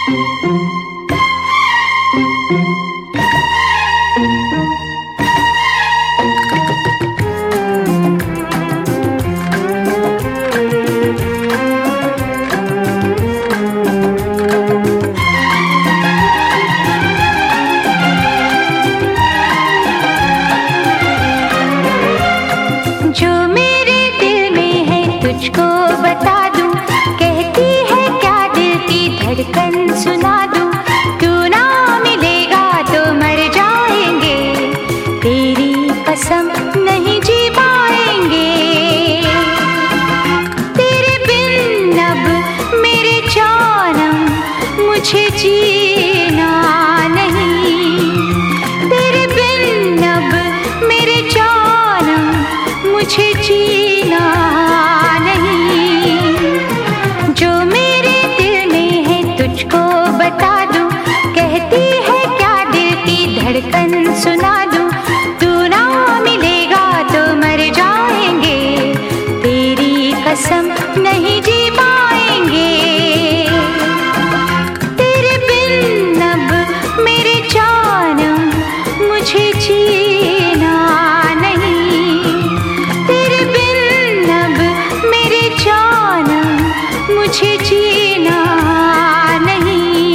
तुझको बता दूं, कहती है क्या दिल की धड़कन सुना दूं। तू ना मिलेगा तो मर जाएंगे, तेरी कसम नहीं जी पाएंगे। तेरे बिन अब मेरे जानम मुझे जीना नहीं, तेरे बिन अब मेरे जानम मुझे जीना धड़कन सुना दूं। तू ना मिलेगा तो मर जाएंगे, तेरी कसम नहीं जी पाएंगे। तेरे बिन अब मेरे जानम मुझे जीना नहीं, तेरे बिन अब मेरे जानम मुझे जीना नहीं।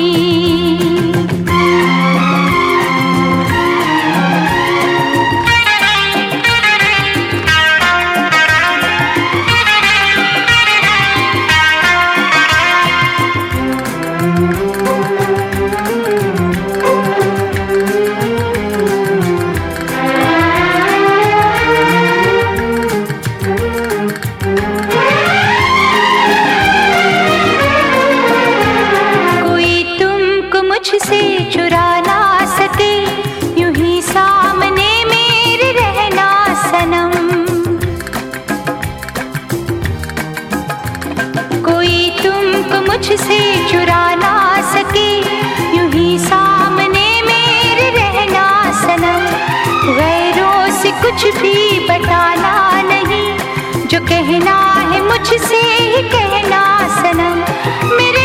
मुझसे चुरा ना सके, यूं ही सामने मेरे रहना सनम। कोई तुमको मुझसे चुरा ना सके, यूं ही सामने मेरे रहना सनम। गैरों से कुछ भी बताना नहीं, जो कहना है मुझसे ही कहना सनम। मेरे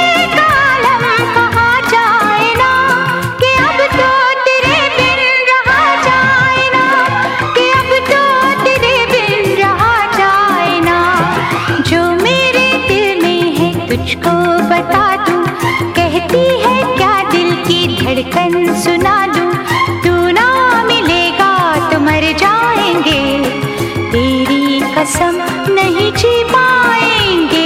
तुझको बता दूं, कहती है क्या दिल की धड़कन सुना दूं। तू ना मिलेगा तो मर जाएंगे, तेरी कसम नहीं जी पाएंगे।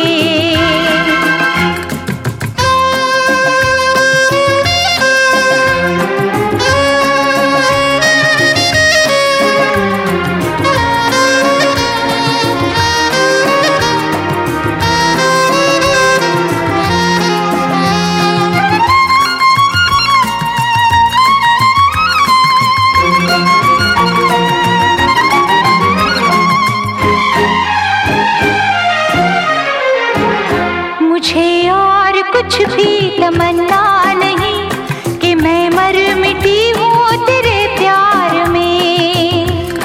मुझे और कुछ भी तमन्ना नहीं, कि मैं मर मिटी हूँ तेरे प्यार में।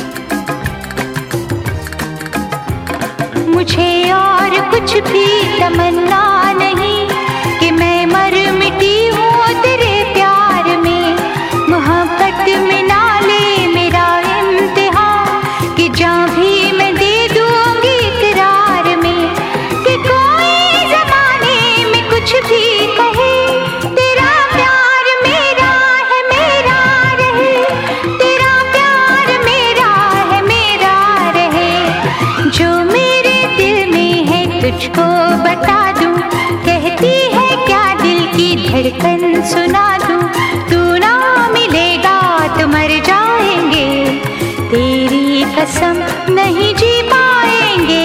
मुझे और कुछ भी तमन्ना नहीं, कि मैं मर मिटी हूँ तेरे प्यार में। मोहब्बत में ना ले मेरा इम्तिहान, कि जान भी मैं दे दूंगी इकरार में। कि कोई कुछ भी कहे, तेरा प्यार मेरा है मेरा रहे, तेरा प्यार मेरा है मेरा रहे। जो मेरे दिल में है तुझको बता दूं, कहती है क्या दिल की धड़कन सुना दूं। तू ना मिलेगा तो मर जाएंगे, तेरी कसम नहीं जी पाएंगे।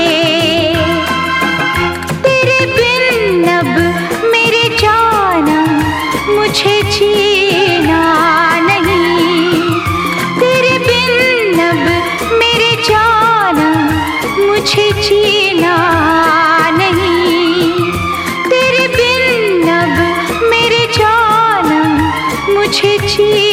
मुझे जीना नहीं, तेरे बिन अब मेरे जानम मुझे जीना नहीं, तेरे बिन अब मेरे जानम मुझे जीना।